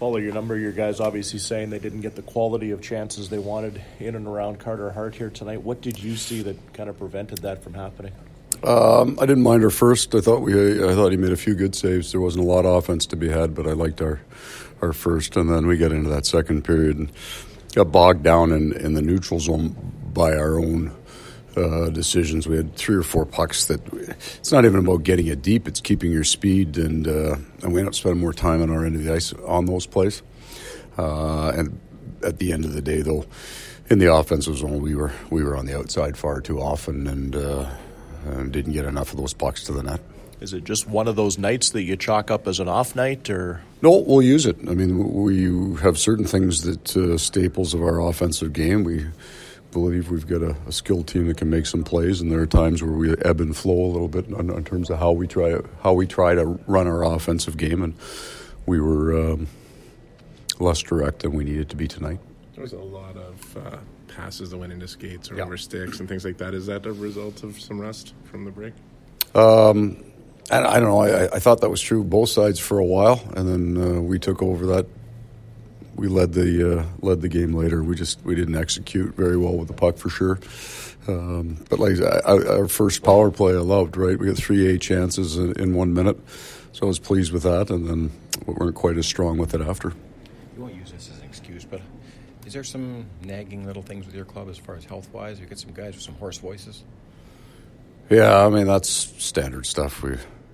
Paul, your number of your guys obviously saying they didn't get the quality of chances they wanted in and around Carter Hart here tonight. What did you see that kind of prevented that from happening? I didn't mind our first. I thought he made a few good saves. There wasn't a lot of offense to be had, but I liked our first. And then we got into that second period and got bogged down in the neutral zone by our own decisions. We had 3 or 4 pucks that it's not even about getting it deep; it's keeping your speed, and we ended up spending more time on our end of the ice on those plays. And at the end of the day, though, in the offensive zone, we were on the outside far too often, and didn't get enough of those pucks to the net. Is it just one of those nights that you chalk up as an off night, or? No, we'll use it. I mean, we have certain things that staples of our offensive game. We believe we've got a skilled team that can make some plays, and there are times where we ebb and flow a little bit in terms of how we try to run our offensive game, and we were less direct than we needed to be tonight. There was a lot of passes that went into skates or over sticks and things like that. Is that a result of some rust from the break? And I don't know. I thought that was true both sides for a while, and then we took over that. We led the game later. We didn't execute very well with the puck for sure. But like our first power play, I loved. Right, we got 3 chances in 1 minute, so I was pleased with that. And then we weren't quite as strong with it after. You won't use this as an excuse, but is there some nagging little things with your club as far as health-wise? You get some guys with some hoarse voices. Yeah, I mean that's standard stuff.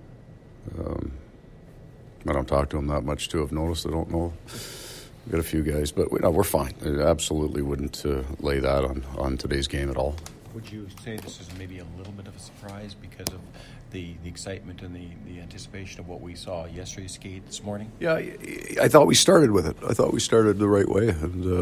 I don't talk to them that much to have noticed. I don't know. We've got a few guys, but we're fine. I absolutely wouldn't lay that on today's game at all. Would you say this is maybe a little bit of a surprise because of the excitement and the anticipation of what we saw yesterday's skate this morning? Yeah, I thought we started with it. I thought we started the right way.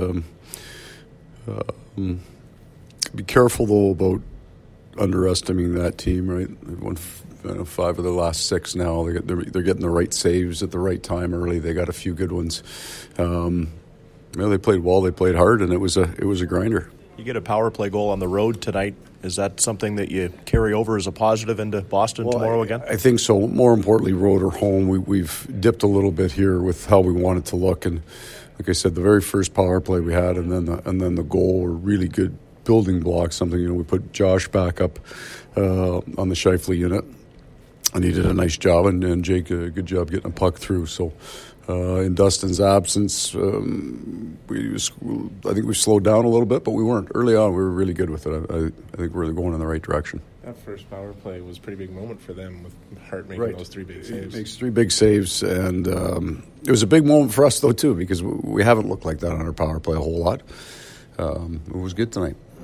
And be careful, though, about underestimating that team, right? They've won 5 of the last 6 now. They're getting the right saves at the right time early. They got a few good ones. They played well. They played hard, and it was a grinder. You get a power play goal on the road tonight. Is that something that you carry over as a positive into Boston tomorrow again? I think so. More importantly, road or home, we've dipped a little bit here with how we want it to look. And like I said, the very first power play we had, and then the goal were really good building blocks. Something we put Josh back up on the Scheifele unit, and he did a nice job, and Jake a good job getting a puck through. So in Dustin's absence, I think we slowed down a little bit, but we weren't. Early on, we were really good with it. I think we're going in the right direction. That first power play was a pretty big moment for them with Hart making those 3 big saves. He makes 3 big saves, and it was a big moment for us, though, too, because we haven't looked like that on our power play a whole lot. It was good tonight.